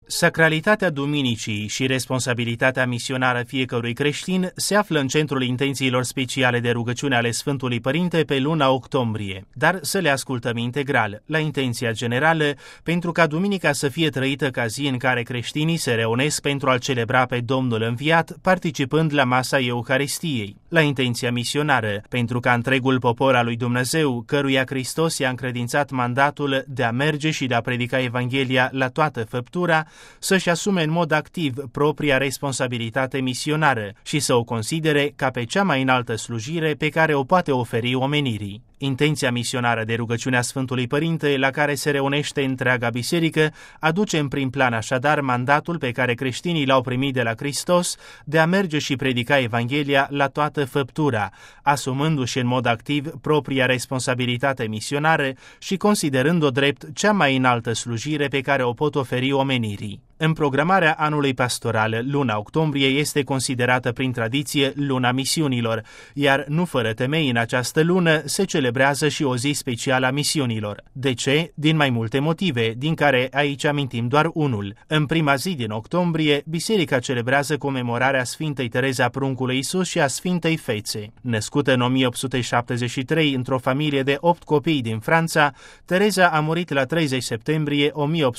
Sacralitatea duminicii și responsabilitatea misionară fiecărui creștin se află în centrul intențiilor speciale de rugăciune ale Sfântului Părinte pe luna octombrie, dar să le ascultăm integral, la intenția generală, pentru ca duminica să fie trăită ca zi în care creștinii se reunesc pentru a-L celebra pe Domnul înviat, participând la masa Euharistiei, la intenția misionară, pentru ca întregul popor al lui Dumnezeu, căruia Hristos i-a încredințat mandatul de a merge și de a predica Evanghelia la toată făptura, să-și asume în mod activ propria responsabilitate misionară și să o considere ca pe cea mai înaltă slujire pe care o poate oferi omenirii. Intenția misionară de rugăciunea Sfântului Părinte, la care se reunește întreaga biserică, aduce în prim plan așadar mandatul pe care creștinii l-au primit de la Hristos de a merge și predica Evanghelia la toată făptura, asumându-și în mod activ propria responsabilitate misionară și considerând-o drept cea mai înaltă slujire pe care o pot oferi omenirii. În programarea anului pastoral, luna octombrie este considerată prin tradiție luna misiunilor, iar nu fără temei în această lună se celebrează și o zi specială a misiunilor. De ce? Din mai multe motive, din care aici amintim doar unul. În prima zi din octombrie, biserica celebrează comemorarea Sfintei Tereza Pruncului Iisus și a Sfintei Fețe. Născută în 1873 într-o familie de 8 copii din Franța, Tereza a murit la 30 septembrie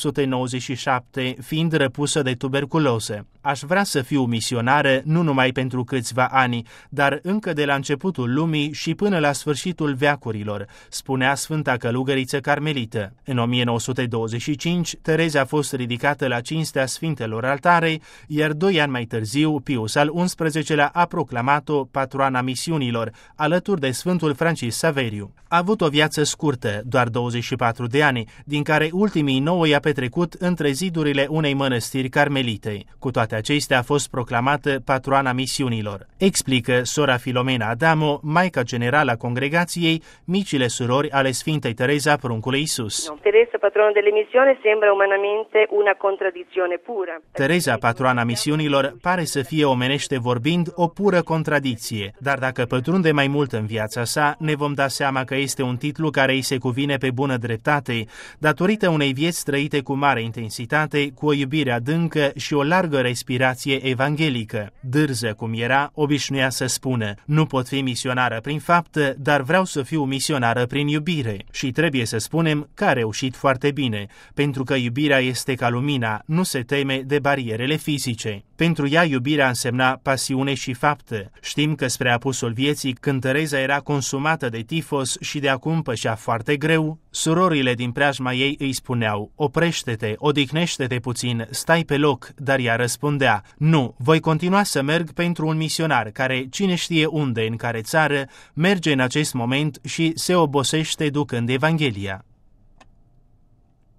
1897, fiind răpusă de tuberculoză. Aș vrea să fiu misionară nu numai pentru câțiva ani, dar încă de la începutul lumii și până la sfârșitul veacurilor, spunea Sfânta Călugăriță Carmelită. În 1925, Tereza a fost ridicată la cinstea Sfintelor Altare, iar 2 ani mai târziu, Pius al XI-lea a proclamat-o patroana misiunilor, alături de Sfântul Francis Saveriu. A avut o viață scurtă, doar 24 de ani, din care ultimii 9 i-a petrecut între zidurile unei mănăstiri carmelite. Cu toate acestea a fost proclamată patroana misiunilor. Explică sora Filomena Adamo, maica generală a congregației, micile surori ale Sfintei Teresa Pruncului Iisus. Teresa, patrona delle missioni, sembra umanamente una contraddizione pura. Teresa, patroana misiunilor, pare să fie omenește vorbind o pură contradicție, dar dacă pătrunde mai mult în viața sa, ne vom da seama că este un titlu care îi se cuvine pe bună dreptate, datorită unei vieți trăite cu mare intensitate, cu o iubire adâncă și o largă respirație evanghelică. Dârză cum era, obișnuia să spună: nu pot fi misionară prin faptă, dar vreau să fiu misionară prin iubire. Și trebuie să spunem că a reușit foarte bine, pentru că iubirea este ca lumina, nu se teme de barierele fizice. Pentru ea iubirea însemna pasiune și faptă. Știm că spre apusul vieții, când Tereza era consumată de tifos și de acum pășea foarte greu, surorile din preajma ei îi spuneau: oprește-te, odihnește-te puțin, stai pe loc, dar ea răspundea: nu, voi continua să merg pentru un misionar care, cine știe unde, în care țară, merge în acest moment și se obosește ducând Evanghelia.